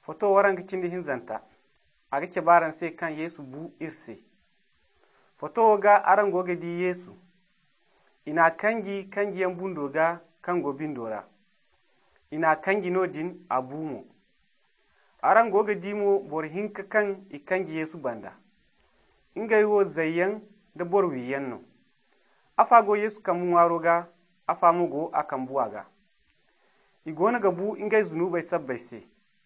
Foto waranka cindi hinzanta aga kebaran se kan Yesu bu irse. Foto ga arango ga di Yesu ina kangi yan bundo ga kango bindora. Ina kangi no din abumo. Arango ga dimo bor hinka kan ikangi Yesu banda. Ingai wo zayyan da bor wiyan no. Afago Yesu kamu waro ga afamugo akan buwaga. Igona ga bu ingai zunubai sabbai se.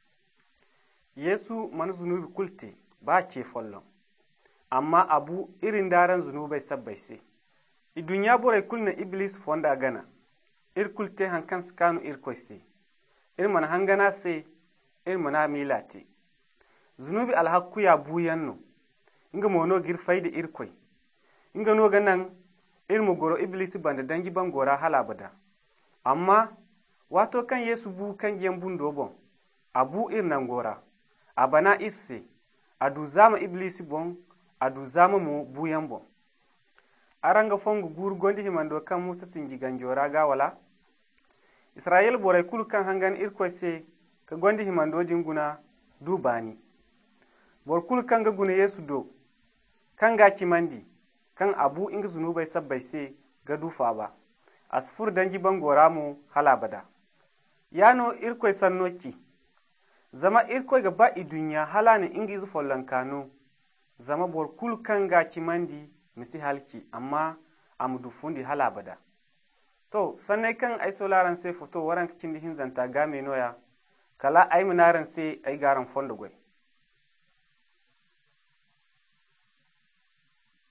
Yesu man zunubi kulte ba ke follon. Amma abu irin daren zunubai sabbai se. I dunya borai kulna Iblis fonda gana. Ir kulte hankan skanu irkoi se. Ir man hangana se ir mana milate. Zunubi alhakku ya buyan no. Inga mono girfai da irkoi. Inga no ganan irmu goro Iblis banda dangi bangora halabada. Amma wato kan Yesu bu kan giyan bundo bon. Abu ir nan gora. Abana isse adu zama Iblis bon adu zama mo buyan bon. Aranga fongu gur gondi himando kan Musa singi ganjora ga wala. Israel borai kul kan hangan irkoi se ka gondi himando jinguna du bani. Bor kul kan ga guna Yesu do kan ga kimandi kan abu inga zunubai sabbai se ga dufa ba. Asfur dangi bangora mu halabada. Yano irkoi sannoki. Zama irkoi ga ba i dunya halani inga izu follon kano. Zama bor kul kan ga kimandi misi halki amma amudu fundi halabada. To sannai kan ai solaran se foto waran kindi hinzanta game noya kala ai munaran se ai garan fondo gwai.